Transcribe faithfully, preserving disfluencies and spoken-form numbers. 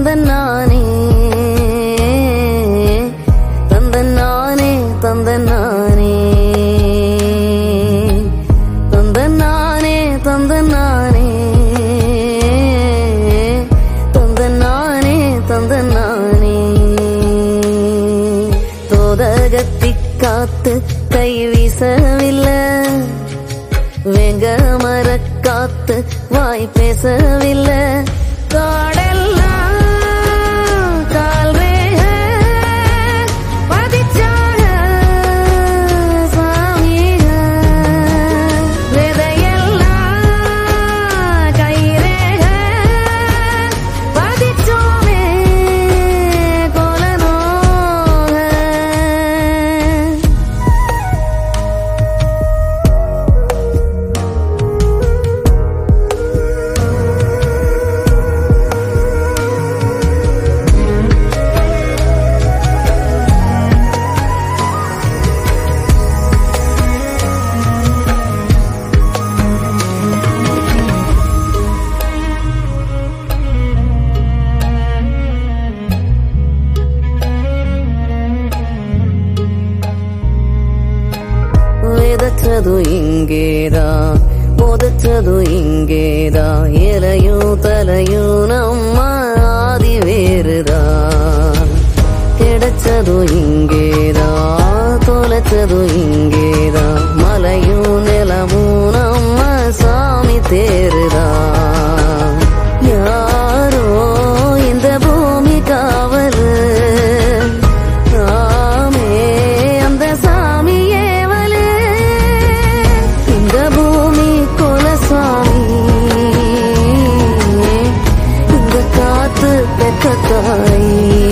தந்தனானே தந்தனானே தந்தனானே தந்தனானே தந்தனானே தந்தனானே தந்தனானே தோதகத்தி காத்து கை வீசவில்லை வெங்க மரக்காத்து வாய் பேசவில்லை காடெல்லாம் கால் ரேக பதிச்சாக சாமிக விதையெல்லாம் கை ரேக பதிச்சோமே கொலனோக விதைச்சது இங்கேதான் புதைச்சது இங்கேதான் இலையும் தலையும் நம்ம ஆதி வேறுதான் கிடைச்சது இங்கேதான் தொலைச்சது இங்கேதான் மலையும் நிலமும் நம்ம சாமி தேருதான் யாரோ இந்த பூமி காவலு நாமே அந்த சாமியே இந்த பூமி குலசாமி இந்த காத்து பெற்ற தாய்